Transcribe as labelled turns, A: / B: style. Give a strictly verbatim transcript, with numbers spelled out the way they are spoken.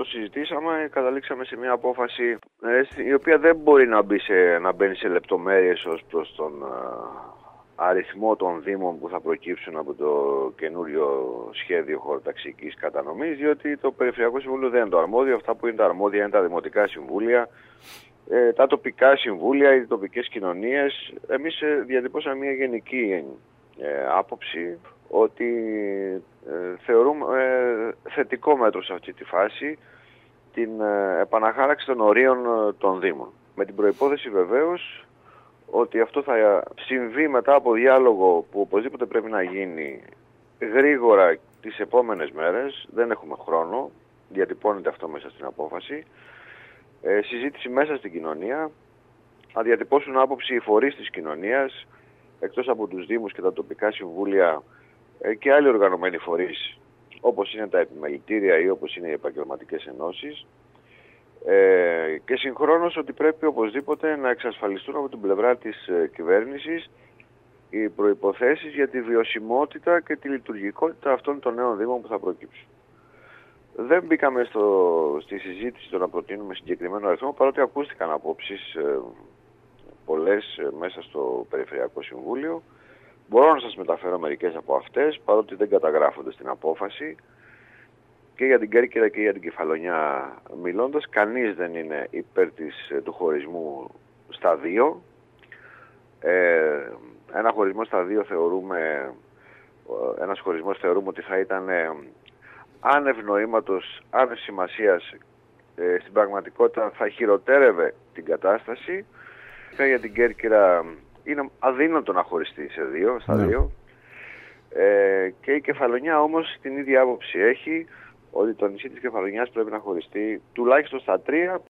A: το συζητήσαμε, καταλήξαμε σε μια απόφαση ε, η οποία δεν μπορεί να, μπει σε, να μπαίνει σε λεπτομέρειες ως προς τον αριθμό των δήμων που θα προκύψουν από το καινούριο σχέδιο χωροταξικής κατανομής, διότι το Περιφερειακό Συμβούλιο δεν είναι το αρμόδιο. Αυτά που είναι τα αρμόδια είναι τα δημοτικά συμβούλια, ε, τα τοπικά συμβούλια, οι τοπικές κοινωνίες. Εμείς ε, διατυπώσαμε μια γενική ε, άποψη ότι ε, θεωρούμε ε, θετικό μέτρο σε αυτή τη φάση την ε, επαναχάραξη των ορίων ε, των δήμων. Με την προϋπόθεση βεβαίως ότι αυτό θα συμβεί μετά από διάλογο που οπωσδήποτε πρέπει να γίνει γρήγορα τις επόμενες μέρες. Δεν έχουμε χρόνο, διατυπώνεται αυτό μέσα στην απόφαση. Ε, συζήτηση μέσα στην κοινωνία, να διατυπώσουν άποψη οι φορείς της κοινωνίας, εκτός από τους δήμους και τα τοπικά συμβούλια ε, και άλλοι οργανωμένοι φορείς, όπως είναι τα επιμελητήρια ή όπως είναι οι επαγγελματικές ενώσεις. Ε, και συγχρόνως ότι πρέπει οπωσδήποτε να εξασφαλιστούν από την πλευρά της ε, κυβέρνησης οι προϋποθέσεις για τη βιωσιμότητα και τη λειτουργικότητα αυτών των νέων δήμων που θα προκύψουν. Δεν μπήκαμε στο, στη συζήτηση το να προτείνουμε συγκεκριμένο αριθμό, παρότι ακούστηκαν απόψεις ε, πολλές ε, μέσα στο Περιφερειακό Συμβούλιο. Μπορώ να σας μεταφέρω μερικές από αυτές, παρότι δεν καταγράφονται στην απόφαση. Και για την Κέρκυρα και για την Κεφαλονιά μιλώντας, κανείς δεν είναι υπέρ της, του χωρισμού στα δύο. Ε, ένα χωρισμό στα δύο θεωρούμε, ένας χωρισμός θεωρούμε ότι θα ήταν ε, άνευ νοήματος, άνευ σημασίας, ε, στην πραγματικότητα θα χειροτέρευε την κατάσταση. Και για την Κέρκυρα είναι αδύνατο να χωριστεί σε δύο, στα ναι. δύο. Ε, και η Κεφαλονιά όμως την ίδια άποψη έχει, ότι το νησί της Κεφαλονιάς πρέπει να χωριστεί τουλάχιστον στα τρία,